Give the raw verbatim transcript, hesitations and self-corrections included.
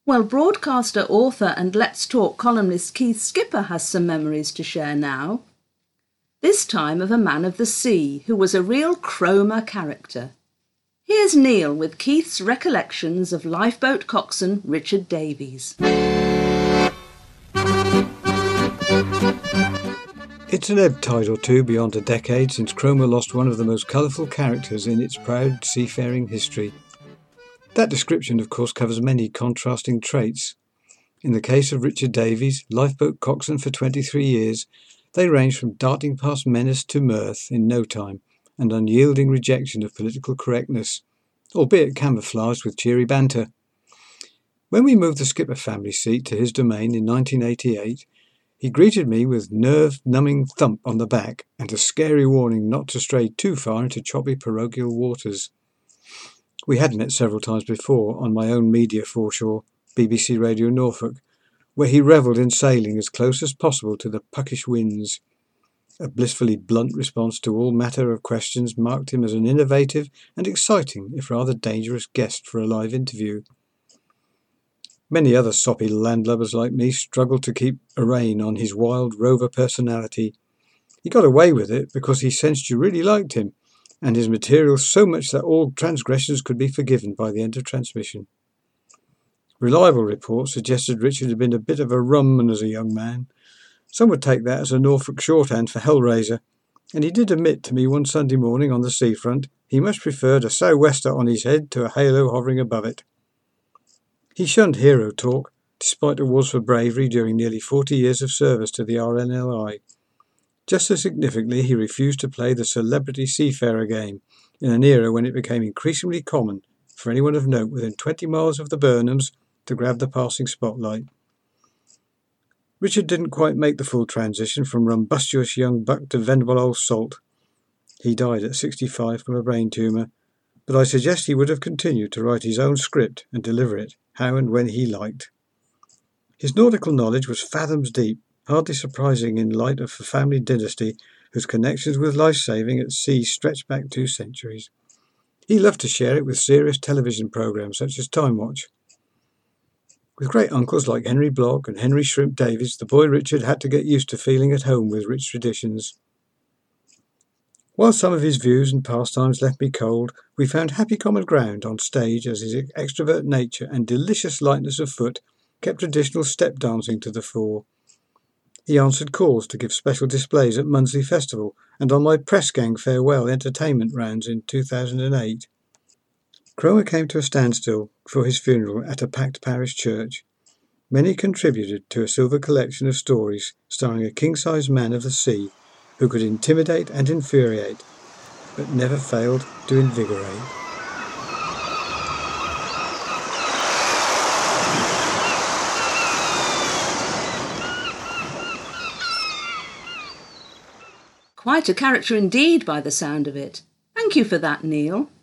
Well, broadcaster, author and Let's Talk columnist Keith Skipper has some memories to share now. This time of a man of the sea who was a real Cromer character. Here's Neil with Keith's recollections of lifeboat coxswain Richard Davies. It's an ebb tide or two beyond a decade since Cromer lost one of the most colourful characters in its proud seafaring history. That description, of course, covers many contrasting traits. In the case of Richard Davies, lifeboat coxswain for twenty-three years, they range from darting past menace to mirth in no time, and unyielding rejection of political correctness, albeit camouflaged with cheery banter. When we moved the Skipper family seat to his domain in nineteen eighty-eight, he greeted me with nerve-numbing thump on the back and a scary warning not to stray too far into choppy parochial waters. We had met several times before on my own media foreshore, B B C Radio Norfolk, where he revelled in sailing as close as possible to the puckish winds. A blissfully blunt response to all matter of questions marked him as an innovative and exciting, if rather dangerous, guest for a live interview. Many other soppy landlubbers like me struggled to keep a rein on his wild rover personality. He got away with it because he sensed you really liked him, and his material so much that all transgressions could be forgiven by the end of transmission. Reliable reports suggested Richard had been a bit of a rumman as a young man. Some would take that as a Norfolk shorthand for Hellraiser, and he did admit to me one Sunday morning on the seafront he much preferred a sou'wester on his head to a halo hovering above it. He shunned hero talk, despite awards for bravery during nearly forty years of service to the R N L I. Just as significantly, he refused to play the celebrity seafarer game in an era when it became increasingly common for anyone of note within twenty miles of the Burnhams to grab the passing spotlight. Richard didn't quite make the full transition from rumbustious young buck to venerable old salt. He died at sixty-five from a brain tumour, but I suggest he would have continued to write his own script and deliver it how and when he liked. His nautical knowledge was fathoms deep, hardly surprising in light of a family dynasty whose connections with life-saving at sea stretched back two centuries. He loved to share it with serious television programmes such as Time Watch. With great uncles like Henry Blogg and Henry Shrimp Davies, the boy Richard had to get used to feeling at home with rich traditions. While some of his views and pastimes left me cold, we found happy common ground on stage as his extrovert nature and delicious lightness of foot kept traditional step dancing to the fore. He answered calls to give special displays at Munsley Festival and on my press gang farewell entertainment rounds in two thousand eight. Cromer came to a standstill for his funeral at a packed parish church. Many contributed to a silver collection of stories starring a king-sized man of the sea who could intimidate and infuriate, but never failed to invigorate. Quite a character indeed by the sound of it. Thank you for that, Neil.